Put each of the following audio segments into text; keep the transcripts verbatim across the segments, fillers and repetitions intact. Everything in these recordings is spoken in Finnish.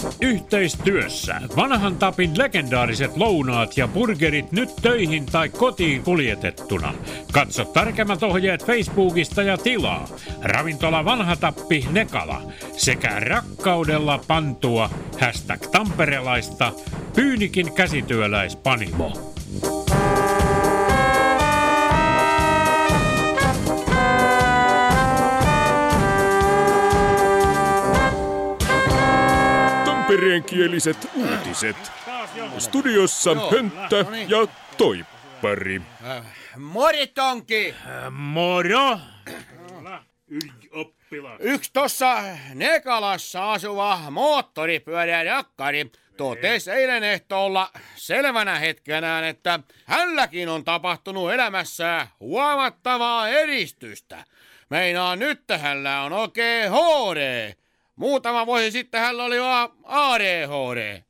Yhteistyössä Vanhan Tapin legendaariset lounaat ja burgerit nyt töihin tai kotiin kuljetettuna. Katso tarkemmat ohjeet Facebookista ja tilaa. Ravintola Vanha Tappi Nekala sekä rakkaudella pantua hashtag tamperelaista Pyynikin käsityöläispanimo. Tampereenkieliset uutiset. Studiossa Hönttä ja Toippari. Moritonki! Moro! Yksi tossa Nekalassa asuva moottoripyörä jakkari totesi eilen ehtoolla selvänä hetkenään, että hänelläkin on tapahtunut elämässään huomattavaa edistystä. Meinaa nyt hänellä on oikein H D. Muutama vuosi sitten hänellä oli vaan A D H D.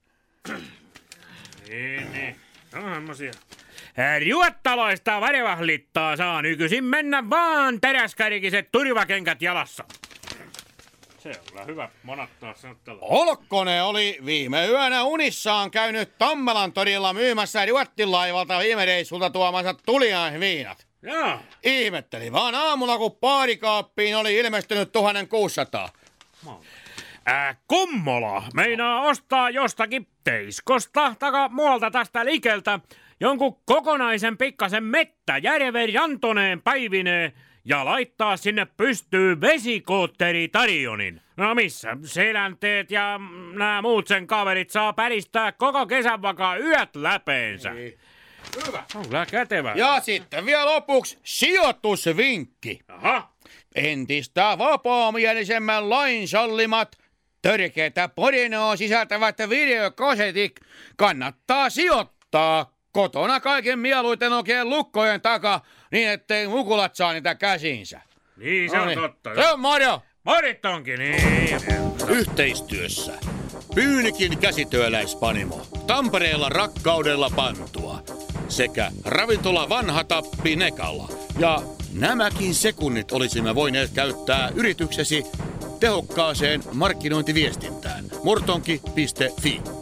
Niin, niin. On semmosia. Ruottaloista varevahlittaa saa nykyisin mennä vaan teräskärkiset turvakengät jalassa. Se on hyvä monattaa sanottavaa. Olkkonen oli viime yönä unissaan käynyt Tammelan torilla myymässä Ruottilaivalta viime reissulta tuomansa tuliaisviinat. Jaa. Ihmetteli vaan aamulla, kun baarikaappiin oli ilmestynyt tuhatkuusisataa. Äh, Kummola meinaa ostaa jostakin Teiskosta taka muualta tästä liikeltä jonkun kokonaisen pikkasen mettä järven rantoneen päivineen ja laittaa sinne pystyyn vesikootteri-tarjonin. No missä selänteet ja nämä muut sen kaverit saa päristää koko kesän vakaa yöt läpeensä. Niin. Hyvä. On kyllä kätevä. Ja sitten vielä lopuksi sijoitusvinkki. Aha. Entistä vapaamielisemmän lain sallimat törkeätä porinoa sisältävät videokasetit kannattaa sijoittaa kotona kaiken mieluiten oikein lukkojen takaa niin, ettei mukulat saa niitä käsiinsä. Niin, se no on niin. totta. Se on Mario. Morit onkin, niin. Yhteistyössä Pyynikin käsityöläispanimo. Tampereella rakkaudella pantua. Sekä ravintola Vanha Tappi Nekala. Ja nämäkin sekunnit olisimme voineet käyttää yrityksesi tehokkaaseen markkinointiviestintään. Mortonki piste fi